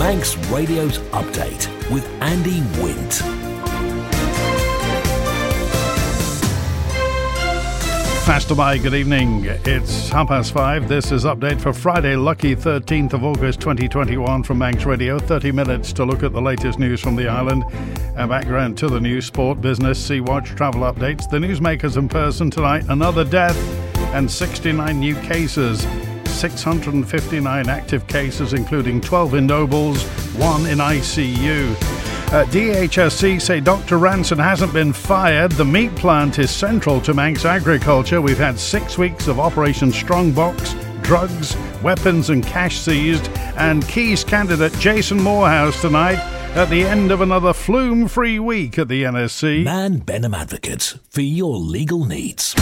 Manx Radio's Update with Andy Wint. Faster by, good evening. It's 5:30. This is Update for Friday, lucky 13th of August 2021 from Manx Radio. 30 minutes to look at the latest news from the island. A background to the news, sport, business, Sea Watch, travel updates. The newsmakers in person tonight. Another death and 69 new cases. 659 active cases, including 12 in Nobles, 1 in ICU. DHSC say Dr. Ranson hasn't been fired. The meat plant is central to Manx agriculture. We've had 6 weeks of Operation Strongbox, drugs, weapons and cash seized, and Keys candidate Jason Morehouse tonight at the end of another flume-free week at the NSC. Man Benham Advocates, for your legal needs.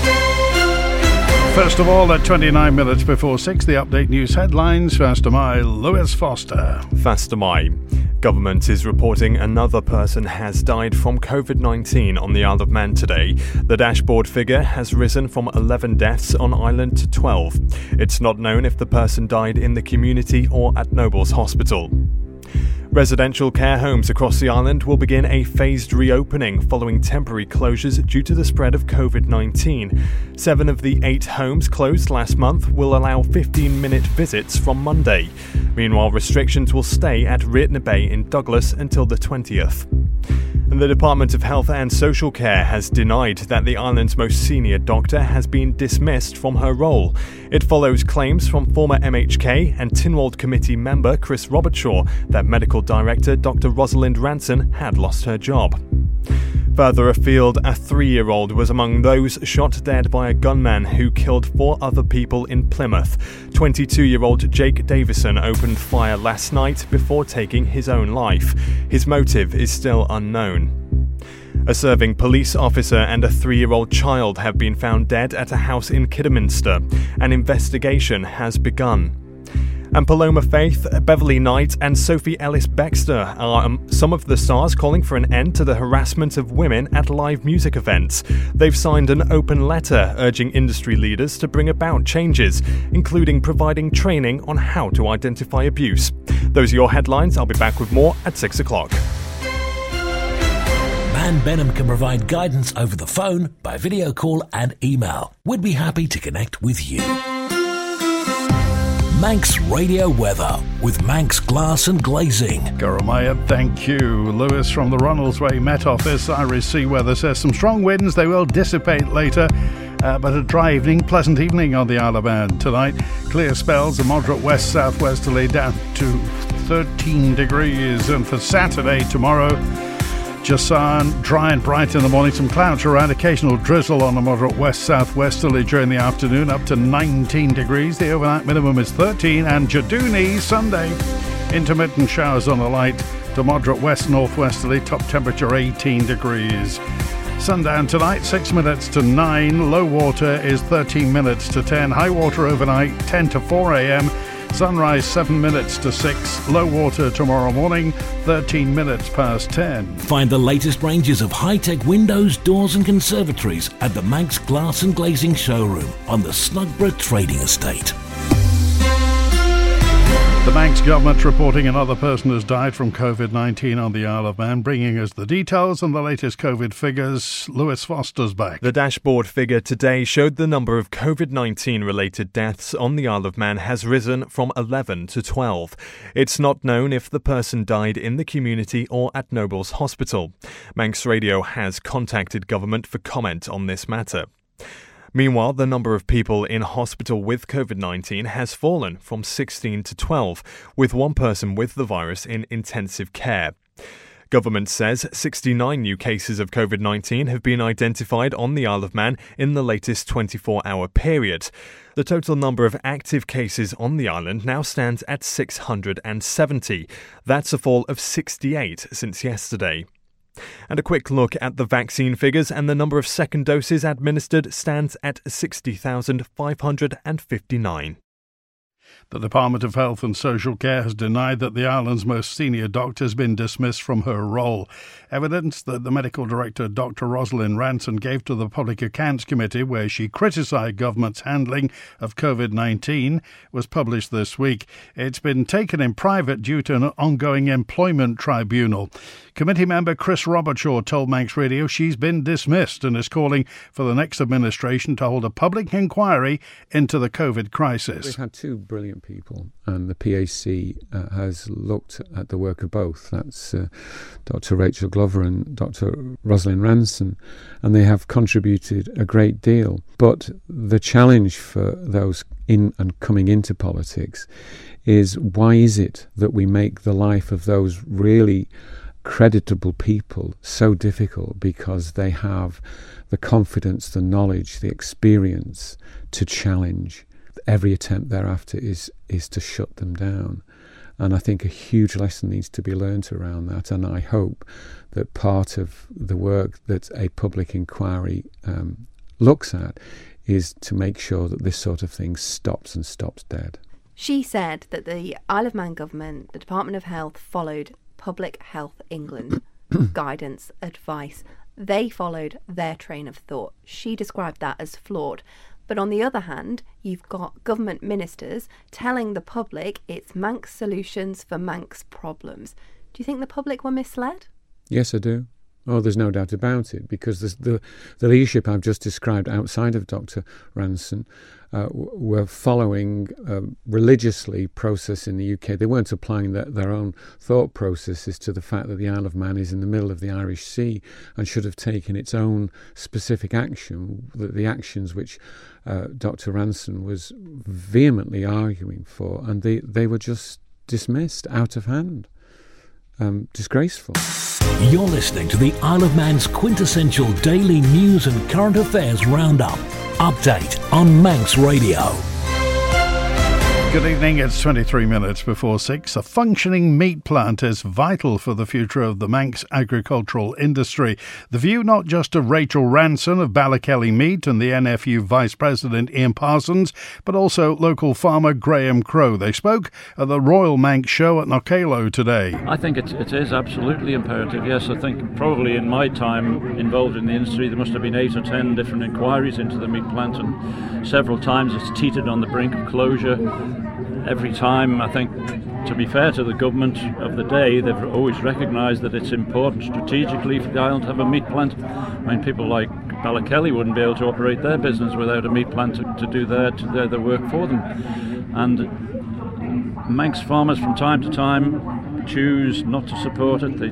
First of all, at 29 minutes before 6, the Update News headlines. Faster My, Lewis Foster. Faster My. Government is reporting another person has died from COVID-19 on the Isle of Man today. The dashboard figure has risen from 11 deaths on island to 12. It's not known if the person died in the community or at Nobles Hospital. Residential care homes across the island will begin a phased reopening following temporary closures due to the spread of COVID-19. 7 of the 8 homes closed last month will allow 15-minute visits from Monday. Meanwhile, restrictions will stay at Reitner Bay in Douglas until the 20th. And the Department of Health and Social Care has denied that the island's most senior doctor has been dismissed from her role. It follows claims from former MHK and Tynwald Committee member Chris Robertshaw that Medical Director Dr. Rosalind Ranson had lost her job. Further afield, a 3-year-old was among those shot dead by a gunman who killed 4 other people in Plymouth. 22-year-old Jake Davison opened fire last night before taking his own life. His motive is still unknown. A serving police officer and a 3-year-old child have been found dead at a house in Kidderminster. An investigation has begun. And Paloma Faith, Beverly Knight and Sophie Ellis Baxter are some of the stars calling for an end to the harassment of women at live music events. They've signed an open letter urging industry leaders to bring about changes, including providing training on how to identify abuse. Those are your headlines. I'll be back with more at 6 o'clock. Man Benham can provide guidance over the phone, by video call and email. We'd be happy to connect with you. Manx Radio Weather with Manx Glass and Glazing. Goromaya, thank you. Lewis from the Ronaldsway Met Office. Irish Sea Weather says some strong winds. They will dissipate later, but a dry evening, pleasant evening on the Isle of Man tonight. Clear spells, a moderate west-southwesterly down to 13 degrees. And for Saturday, tomorrow, just sun, dry and bright in the morning, some clouds around, occasional drizzle on a moderate west-southwesterly during the afternoon, up to 19 degrees. The overnight minimum is 13, and Jaduni Sunday, intermittent showers on the light to moderate west-northwesterly, top temperature 18 degrees. Sundown tonight, 6 minutes to 9, low water is 13 minutes to 10, high water overnight 10 to 4 a.m, sunrise 7 minutes to 6, low water tomorrow morning 13 minutes past 10. Find the latest ranges of high-tech windows, doors and conservatories at the Manx Glass and Glazing showroom on the Snugborough Trading Estate. The Manx government reporting another person has died from COVID-19 on the Isle of Man, bringing us the details and the latest COVID figures. Lewis Foster's back. The dashboard figure today showed the number of COVID-19 related deaths on the Isle of Man has risen from 11 to 12. It's not known if the person died in the community or at Nobles Hospital. Manx Radio has contacted government for comment on this matter. Meanwhile, the number of people in hospital with COVID-19 has fallen from 16 to 12, with 1 person with the virus in intensive care. Government says 69 new cases of COVID-19 have been identified on the Isle of Man in the latest 24-hour period. The total number of active cases on the island now stands at 670. That's a fall of 68 since yesterday. And a quick look at the vaccine figures, and the number of second doses administered stands at 60,559. The Department of Health and Social Care has denied that the island's most senior doctor has been dismissed from her role. Evidence that the medical director, Dr. Rosalind Ranson, gave to the Public Accounts Committee, where she criticised government's handling of COVID-19, was published this week. It's been taken in private due to an ongoing employment tribunal. Committee member Chris Robertshaw told Manx Radio she's been dismissed and is calling for the next administration to hold a public inquiry into the COVID crisis. We've had two brilliant people, and the PAC has looked at the work of both. That's Dr. Rachel Glover and Dr. Rosalind Ranson, and they have contributed a great deal. But the challenge for those in and coming into politics is, why is it that we make the life of those really creditable people so difficult? Because they have the confidence, the knowledge, the experience to challenge. Every attempt thereafter is to shut them down. And I think a huge lesson needs to be learnt around that, and I hope that part of the work that a public inquiry looks at is to make sure that this sort of thing stops dead. She said that the Isle of Man government, the Department of Health, followed Public Health England guidance, advice. They followed their train of thought. She described that as flawed. But on the other hand, you've got government ministers telling the public it's Manx solutions for Manx problems. Do you think the public were misled? Yes, I do. Oh, there's no doubt about it, because the leadership I've just described outside of Dr. Ranson were following religiously process in the UK. They weren't applying their own thought processes to the fact that the Isle of Man is in the middle of the Irish Sea and should have taken its own specific action, the actions which Dr. Ranson was vehemently arguing for, and they were just dismissed out of hand. Disgraceful. You're listening to the Isle of Man's quintessential daily news and current affairs roundup. Update on Manx Radio. Good evening, it's 23 minutes before 6. A functioning meat plant is vital for the future of the Manx agricultural industry. The view not just of Rachel Ranson of Ballykelly Meat and the NFU Vice President Ian Parsons, but also local farmer Graham Crowe. They spoke at the Royal Manx Show at Knockaloe today. I think it is absolutely imperative, yes. I think probably in my time involved in the industry there must have been 8 or 10 different inquiries into the meat plant, and several times it's teetered on the brink of closure. Every time, I think, to be fair to the government of the day, they've always recognised that it's important strategically for the island to have a meat plant. I mean, people like Ballykelly wouldn't be able to operate their business without a meat plant to do their work for them. And Manx farmers from time to time choose not to support it.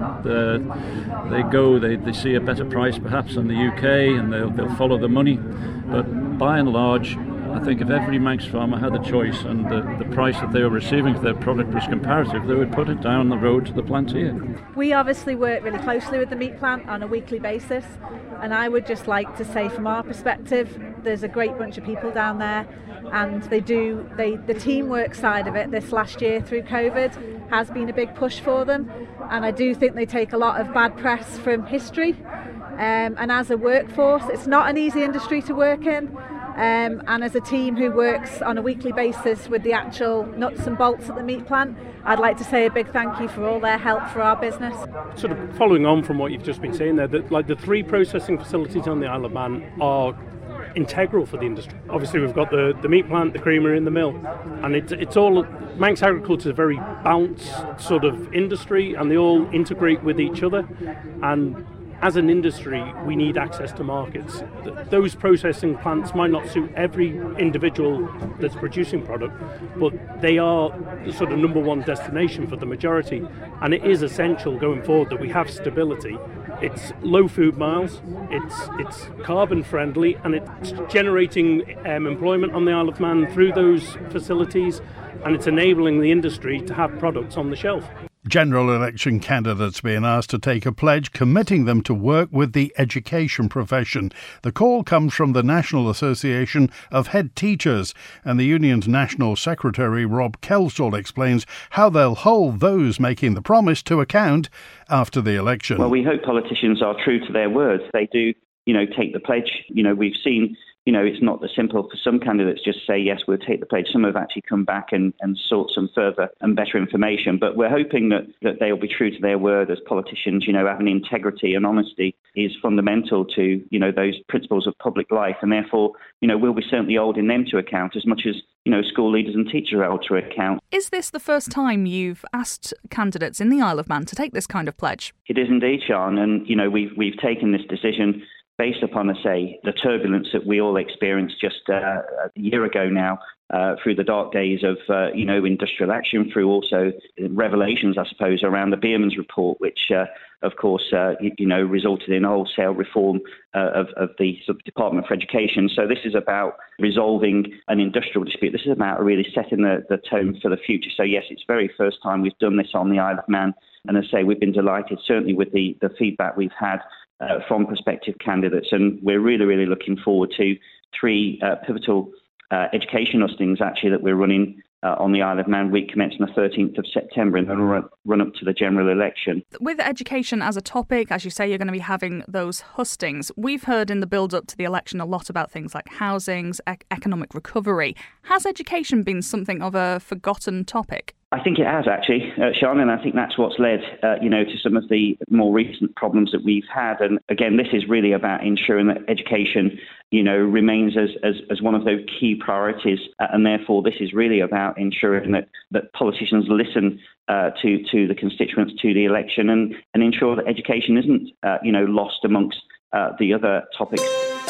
They see a better price perhaps in the UK, and they'll follow the money. But by and large, I think if every Manx farmer had a choice and the price that they were receiving for their product was comparative, they would put it down the road to the plantier. We obviously work really closely with the meat plant on a weekly basis, and I would just like to say from our perspective, there's a great bunch of people down there, and the teamwork side of it this last year through COVID has been a big push for them, and I do think they take a lot of bad press from history, and as a workforce it's not an easy industry to work in. And as a team who works on a weekly basis with the actual nuts and bolts at the meat plant, I'd like to say a big thank you for all their help for our business. Sort of following on from what you've just been saying there, that like the 3 processing facilities on the Isle of Man are integral for the industry. Obviously we've got the meat plant, the creamery and the mill, and it's all, Manx agriculture is a very balanced sort of industry, and they all integrate with each other, and as an industry, we need access to markets. Those processing plants might not suit every individual that's producing product, but they are the sort of number one destination for the majority. And it is essential going forward that we have stability. It's low food miles, it's carbon friendly, and it's generating employment on the Isle of Man through those facilities, and it's enabling the industry to have products on the shelf. General election candidates being asked to take a pledge committing them to work with the education profession. The call comes from the National Association of Head Teachers, and the union's National Secretary Rob Kelsall explains how they'll hold those making the promise to account after the election. Well, we hope politicians are true to their words. They do, take the pledge. We've seen, it's not as simple for some candidates just say, yes, we'll take the pledge. Some have actually come back and sought some further and better information. But we're hoping that they'll be true to their word as politicians. Having integrity and honesty is fundamental to, those principles of public life. And therefore, we'll be certainly holding them to account as much as, school leaders and teachers are held to account. Is this the first time you've asked candidates in the Isle of Man to take this kind of pledge? It is indeed, Sian. And, we've taken this decision based upon, the turbulence that we all experienced just a year ago now, through the dark days of, industrial action, through also revelations, I suppose, around the Beerman's report, which, of course, resulted in wholesale reform of the Department for Education. So this is about resolving an industrial dispute. This is about really setting the tone for the future. So, yes, it's the very first time we've done this on the Isle of Man. And as I say, we've been delighted, certainly with the feedback we've had from prospective candidates. And we're really, really looking forward to 3 pivotal education hustings, actually, that we're running on the Isle of Man week commencing the 13th of September and then run up to the general election. With education as a topic, as you say, you're going to be having those hustings. We've heard in the build-up to the election a lot about things like housings, economic recovery. Has education been something of a forgotten topic? I think it has, actually, Sian, and I think that's what's led, to some of the more recent problems that we've had. And again, this is really about ensuring that education, remains as one of those key priorities. And therefore, this is really about ensuring that politicians listen to the constituents, to the election, and ensure that education isn't, lost amongst the other topics.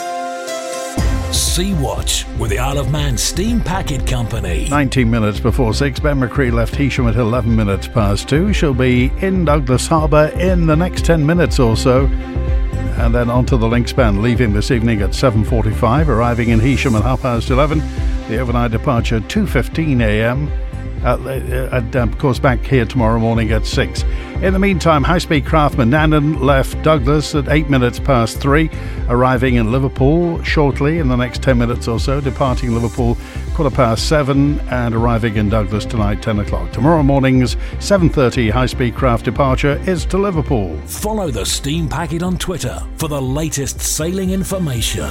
Sea Watch with the Isle of Man Steam Packet Company. 19 minutes before 6, Ben McCree left Heysham at 11 minutes past 2. She'll be in Douglas Harbour in the next 10 minutes or so. And then on to the Linkspan, leaving this evening at 7:45, arriving in Heysham at 11:30. The overnight departure 2:15 a.m. Of course, back here tomorrow morning at 6. In the meantime, high-speed Craftsman Nannan left Douglas at 8 minutes past 3, arriving in Liverpool shortly in the next 10 minutes or so, departing Liverpool 7:15 and arriving in Douglas tonight 10 o'clock. Tomorrow morning's 7:30 high-speed craft departure is to Liverpool. Follow the Steam Packet on Twitter for the latest sailing information.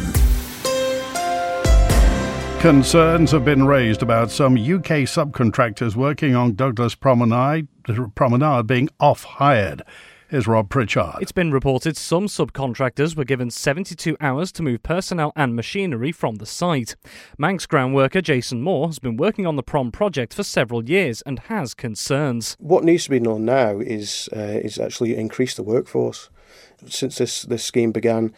Concerns have been raised about some UK subcontractors working on Douglas Promenade being off-hired. Here's Rob Pritchard. It's been reported some subcontractors were given 72 hours to move personnel and machinery from the site. Manx ground worker Jason Moore has been working on the Prom project for several years and has concerns. What needs to be done now is actually increase the workforce. Since this scheme began,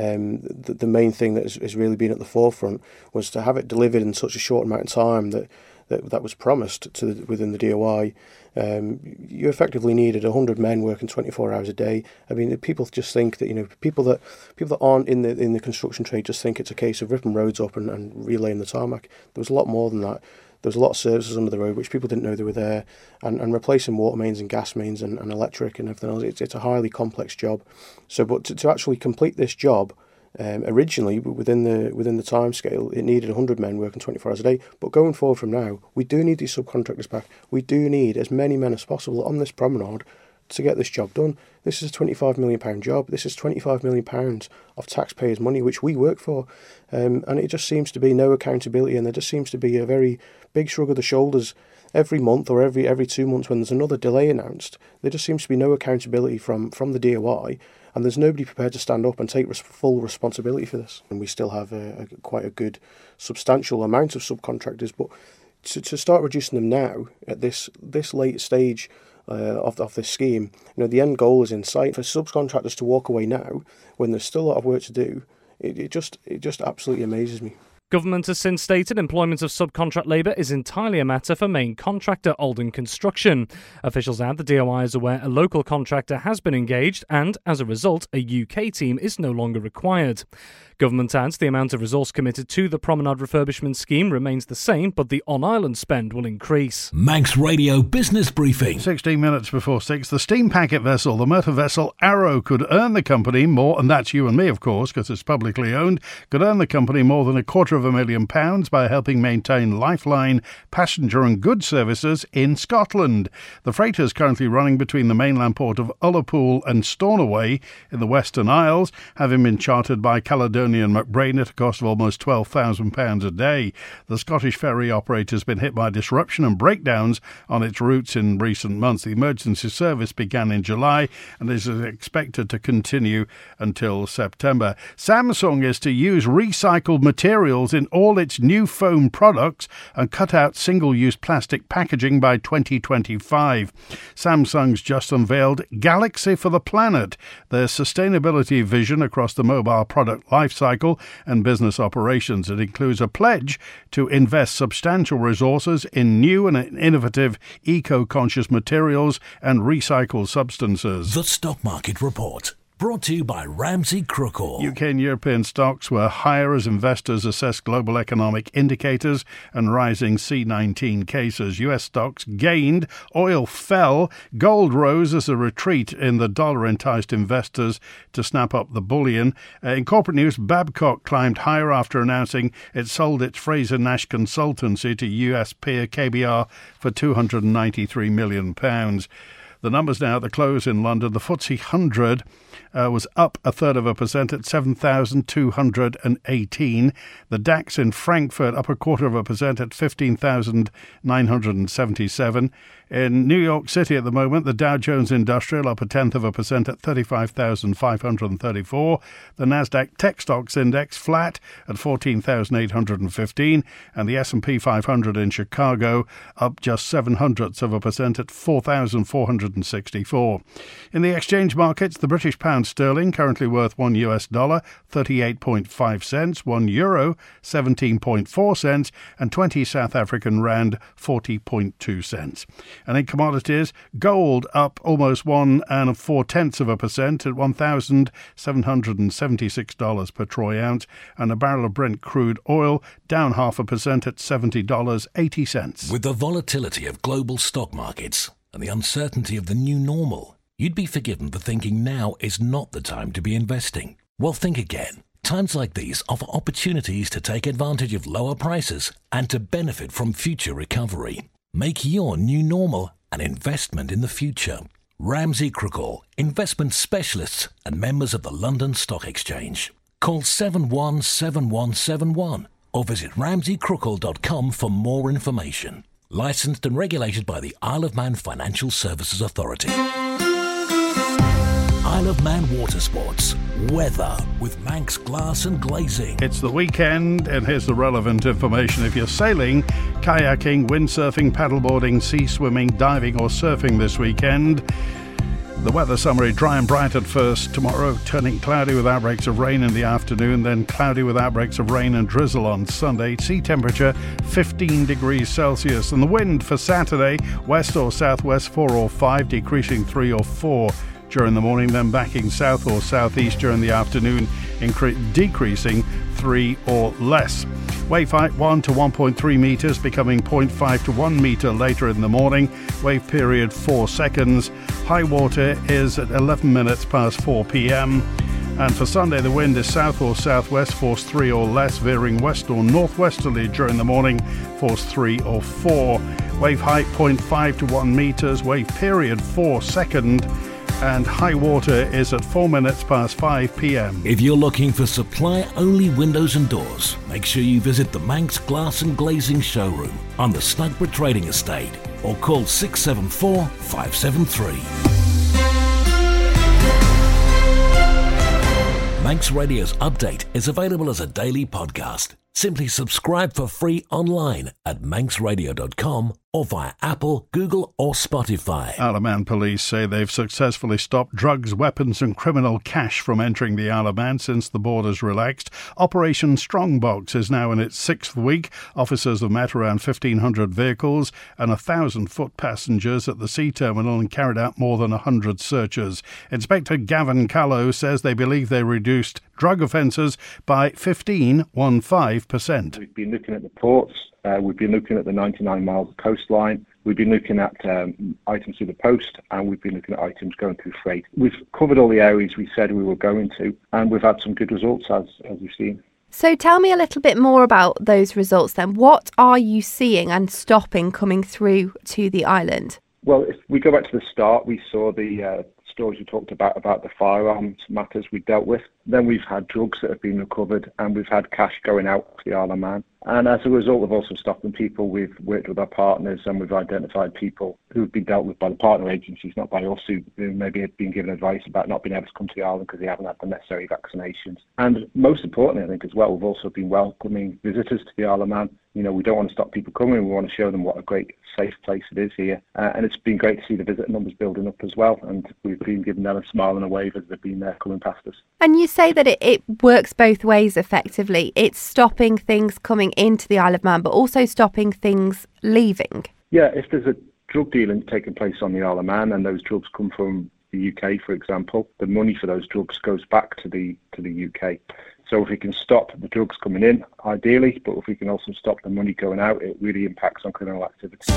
the main thing that has really been at the forefront was to have it delivered in such a short amount of time that was promised within the DOI. You effectively needed 100 men working 24 hours a day. I mean, people just think that people that aren't in the construction trade just think it's a case of ripping roads up and relaying the tarmac. There was a lot more than that. There was a lot of services under the road which people didn't know they were there, and replacing water mains and gas mains and electric and everything else. It's a highly complex job. So, but to actually complete this job, originally within the time scale, it needed 100 men working 24 hours a day. But going forward from now, we do need these subcontractors back. We do need as many men as possible on this promenade to get this job done. This is a £25 million job. This is £25 million of taxpayers' money, which we work for. And it just seems to be no accountability, and there just seems to be a very big shrug of the shoulders every month or every 2 months when there's another delay announced. There just seems to be no accountability from the DOI, and there's nobody prepared to stand up and take full responsibility for this. And we still have quite a good, substantial amount of subcontractors, but to start reducing them now at this late stage of this scheme, the end goal is in sight. For subcontractors to walk away now, when there's still a lot of work to do, it just absolutely amazes me. Government has since stated employment of subcontract labour is entirely a matter for main contractor Alden Construction. Officials add the DOI is aware a local contractor has been engaged and, as a result, a UK team is no longer required. Government adds the amount of resource committed to the promenade refurbishment scheme remains the same, but the on-island spend will increase. Manx Radio Business Briefing. 16 minutes before 6, the steam packet vessel, the motor vessel Arrow, could earn the company more, and that's you and me, of course, because it's publicly owned, could earn the company more than £250 £250,000 by helping maintain Lifeline passenger and goods services in Scotland. The freighter is currently running between the mainland port of Ullapool and Stornoway in the Western Isles, having been chartered by Caledonian McBrain at a cost of almost £12,000 a day. The Scottish ferry operator has been hit by disruption and breakdowns on its routes in recent months. The emergency service began in July and is expected to continue until September. Samsung is to use recycled materials in all its new phone products and cut out single-use plastic packaging by 2025. Samsung's just unveiled Galaxy for the Planet, their sustainability vision across the mobile product lifecycle and business operations. It includes a pledge to invest substantial resources in new and innovative eco-conscious materials and recycled substances. The Stock Market Report, brought to you by Ramsey Crookall. UK and European stocks were higher as investors assessed global economic indicators and rising C-19 cases. US stocks gained, oil fell, gold rose as a retreat in the dollar enticed investors to snap up the bullion. In corporate news, Babcock climbed higher after announcing it sold its Fraser-Nash consultancy to US peer KBR for £293 million. The numbers now at the close in London. The FTSE 100 was up 0.33% at 7,218. The DAX in Frankfurt up 0.25% at 15,977. In New York City at the moment, the Dow Jones Industrial up 0.1% at 35,534. The Nasdaq Tech Stocks Index flat at 14,815, and the S&P 500 in Chicago up just 0.07% at 4,464. In the exchange markets, the British pound sterling currently worth $1 38.5 cents, €1 17.4 cents, and 20 South African rand 40.2 cents. And in commodities, gold up almost 1 4/10% at $1,776 per troy ounce, and a barrel of Brent crude oil down 0.5% at $70.80. With the volatility of global stock markets and the uncertainty of the new normal, you'd be forgiven for thinking now is not the time to be investing. Well, think again. Times like these offer opportunities to take advantage of lower prices and to benefit from future recovery. Make your new normal an investment in the future. Ramsey Crookall, investment specialists and members of the London Stock Exchange. Call 717171 or visit ramseycrookall.com for more information. Licensed and regulated by the Isle of Man Financial Services Authority. Isle of Man Water Sports. Weather with Manx Glass and Glazing. It's the weekend, and here's the relevant information. If you're sailing, kayaking, windsurfing, paddleboarding, sea swimming, diving or surfing this weekend, the weather summary: dry and bright at first. Tomorrow, turning cloudy with outbreaks of rain in the afternoon, then cloudy with outbreaks of rain and drizzle on Sunday. Sea temperature 15 degrees Celsius. And the wind for Saturday, west or southwest 4 or 5, decreasing 3 or 4 during the morning, then backing south or southeast during the afternoon, decreasing 3 or less. Wave height 1 to 1.3 metres, becoming 0.5 to 1 metre later in the morning. Wave period 4 seconds. High water is at 11 minutes past 4 p.m. And for Sunday, the wind is south or southwest, force 3 or less, veering west or northwesterly during the morning, force 3 or 4. Wave height 0.5 to 1 metres, wave period 4 seconds. And high water is at 4 minutes past 5 p.m. If you're looking for supply-only windows and doors, make sure you visit the Manx Glass and Glazing showroom on the Snugborough Trading Estate or call 674 573. Manx Radio's update is available as a daily podcast. Simply subscribe for free online at manxradio.com or via Apple, Google or Spotify. Isle of Man police say they've successfully stopped drugs, weapons and criminal cash from entering the Isle of Man since the borders relaxed. Operation Strongbox is now in its 6th week. Officers have met around 1,500 vehicles and 1,000 foot passengers at the sea terminal and carried out more than 100 searches. Inspector Gavin Callow says they believe they reduced drug offences by 15%. We've been looking at the ports, we've been looking at the 99 miles of coastline, we've been looking at items through the post, and we've been looking at items going through freight. We've covered all the areas we said we were going to, and we've had some good results as you've seen. So tell me a little bit more about those results then. What are you seeing and stopping coming through to the island? Well, if we go back to the start, we saw the stories we talked about the firearms matters we dealt with. Then we've had drugs that have been recovered, and we've had cash going out to the Isle of Man. And as a result of also stopping people, we've worked with our partners and we've identified people who've been dealt with by the partner agencies, not by us, who maybe have been given advice about not being able to come to the island because they haven't had the necessary vaccinations. And most importantly, I think as well, we've also been welcoming visitors to the Isle of Man. You know, we don't want to stop people coming. We want to show them what a great, safe place it is here. And it's been great to see the visitor numbers building up as well. And we've been giving them a smile and a wave as they've been coming past us. And you say that it works both ways effectively. It's stopping things coming into the Isle of Man, but also stopping things leaving. Yeah, if there's a drug dealing taking place on the Isle of Man and those drugs come from the UK, for example, the money for those drugs goes back to the UK. So if we can stop the drugs coming in, ideally, but if we can also stop the money going out, it really impacts on criminal activity.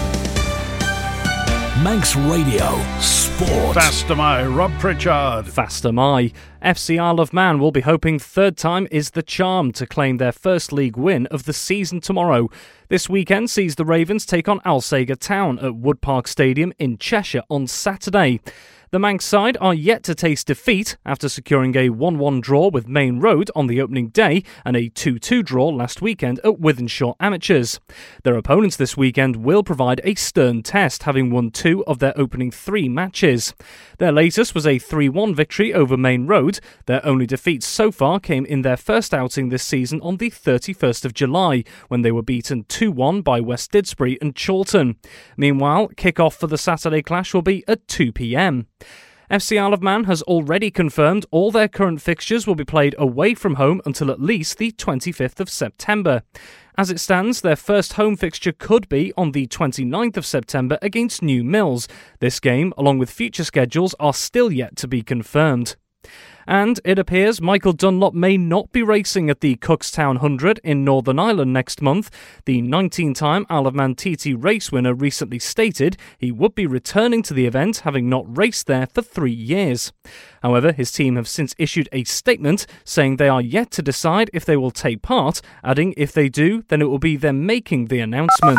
Manx Radio Sport. Faster My, Rob Pritchard. Faster My. FC Isle of Man will be hoping third time is the charm to claim their first league win of the season tomorrow. This weekend sees the Ravens take on Alsager Town at Wood Park Stadium in Cheshire on Saturday. The Manx side are yet to taste defeat after securing a 1-1 draw with Main Road on the opening day and a 2-2 draw last weekend at Wythenshawe Amateurs. Their opponents this weekend will provide a stern test, having won 2 of their opening 3 matches. Their latest was a 3-1 victory over Main Road. Their only defeat so far came in their first outing this season on the 31st of July, when they were beaten 2-1 by West Didsbury and Chorlton. Meanwhile, kick-off for the Saturday clash will be at 2 p.m. FC Isle of Man has already confirmed all their current fixtures will be played away from home until at least the 25th of September. As it stands, their first home fixture could be on the 29th of September against New Mills. This game, along with future schedules, are still yet to be confirmed. And it appears Michael Dunlop may not be racing at the Cookstown 100 in Northern Ireland next month. The 19-time Isle of Man TT race winner recently stated he would be returning to the event, having not raced there for 3 years. However, his team have since issued a statement saying they are yet to decide if they will take part, adding if they do, then it will be them making the announcement.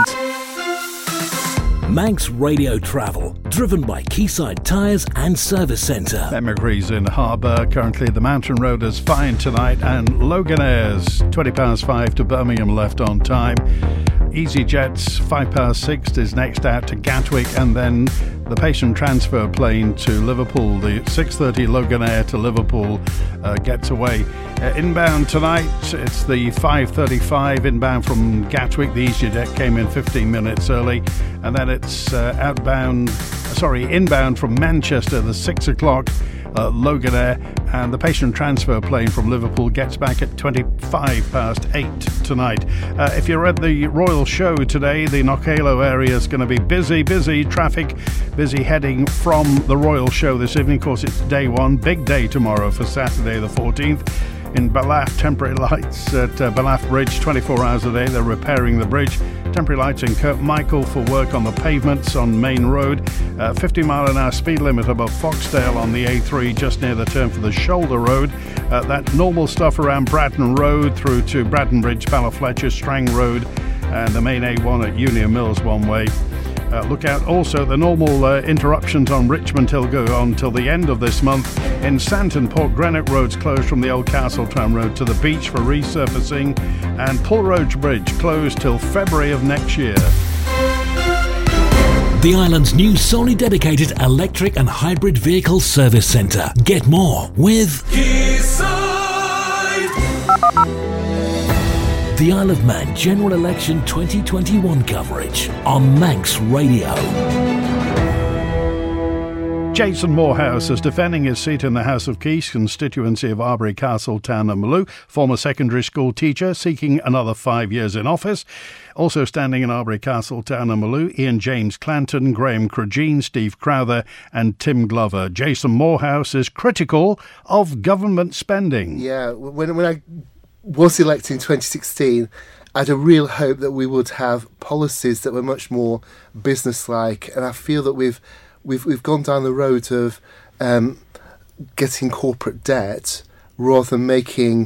Manx Radio Travel, driven by Quayside Tyres and Service Centre. Emigres in Harbour. Currently the Mountain Road is fine tonight, and Loganair's 5:20 to Birmingham left on time. EasyJet's 6:05 is next out to Gatwick, and then the patient transfer plane to Liverpool, the 6:30 Loganair to Liverpool gets away. Inbound tonight, it's the 5:35 inbound from Gatwick. The EasyJet came in 15 minutes early, and then it's inbound from Manchester, the 6 o'clock Loganair, and the patient transfer plane from Liverpool gets back at 8:25 tonight. If you're at the Royal Show today, the Knockalo area is going to be busy traffic, busy heading from the Royal Show this evening. Of course, it's day one, big day tomorrow for Saturday the 14th. In Ballaugh, temporary lights at Ballaugh Bridge 24 hours a day. They're repairing the bridge. Temporary lights in Kirkmichael for work on the pavements on Main Road. 50 mile an hour speed limit above Foxdale on the A3 just near the turn for the Shoulder Road. That normal stuff around Bratton Road through to Bratton Bridge, Ballafletcher, Strang Road, and the main A1 at Union Mills one way. Look out also the normal interruptions on Richmond Hill go on till the end of this month. In Santon, Port Greenock roads closed from the Old Castletown Road to the beach for resurfacing, and Pulroach Bridge closed till February of next year. The island's new solely dedicated electric and hybrid vehicle service centre. Get more with the Isle of Man General Election 2021 coverage on Manx Radio. Jason Morehouse is defending his seat in the House of Keys constituency of Arbury Castle, Town and Maloo, former secondary school teacher seeking another 5 years in office. Also standing in Arbury Castle, Town and Maloo, Ian James Clanton, Graham Crogene, Steve Crowther and Tim Glover. Jason Morehouse is critical of government spending. Yeah, when I was elected in 2016, I had a real hope that we would have policies that were much more business-like, and I feel that we've gone down the road of getting corporate debt rather than making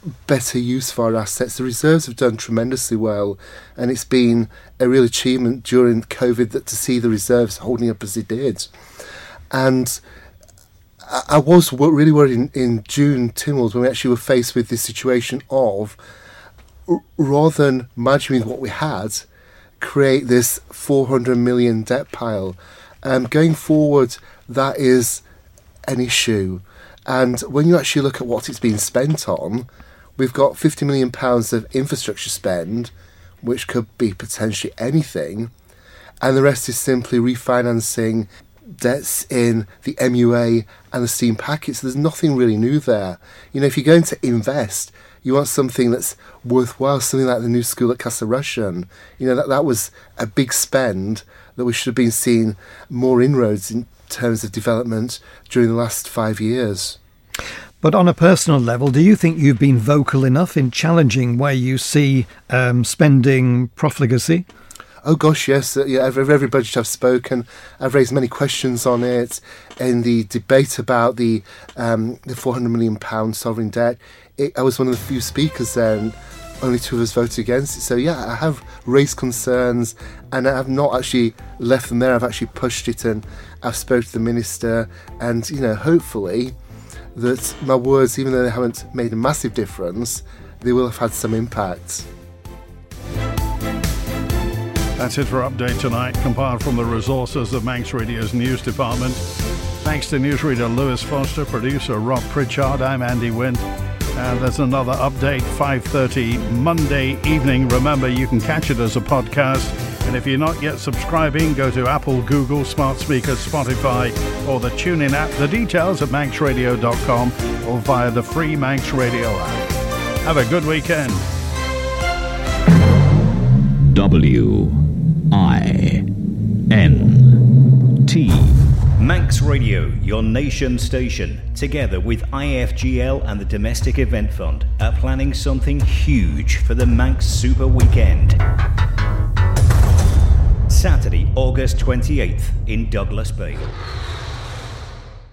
better use for our assets. The reserves have done tremendously well, and it's been a real achievement during COVID that to see the reserves holding up as they did. And I was really worried in June, Tynwald, when we actually were faced with this situation of, rather than managing with what we had, create this 400 million debt pile. Going forward, that is an issue. And when you actually look at what it's been spent on, we've got £50 million of infrastructure spend, which could be potentially anything, and the rest is simply refinancing debts in the MUA and the steam packets. There's nothing really new there. You know, if you're going to invest, you want something that's worthwhile, something like the new school at Castle Rushen. You know, that was a big spend that we should have been seeing more inroads in terms of development during the last 5 years. But on a personal level, do you think you've been vocal enough in challenging where you see spending profligacy? Oh gosh, yes. Every budget I've spoken, I've raised many questions on it. In the debate about the £400 million sovereign debt, I was one of the few speakers there, and only 2 of us voted against it. So yeah, I have raised concerns, and I have not actually left them there. I've actually pushed it, and I've spoken to the minister, and hopefully that my words, even though they haven't made a massive difference, they will have had some impact. That's it for Update Tonight, compiled from the resources of Manx Radio's news department. Thanks to newsreader Lewis Foster, producer Rob Pritchard. I'm Andy Wint. And there's another update, 5:30 Monday evening. Remember, you can catch it as a podcast. And if you're not yet subscribing, go to Apple, Google, smart speakers, Spotify, or the TuneIn app. The details at manxradio.com or via the free Manx Radio app. Have a good weekend. WINT. Manx Radio, your nation station, together with IFGL and the Domestic Event Fund, are planning something huge for the Manx Super Weekend. Saturday, August 28th in Douglas Bay.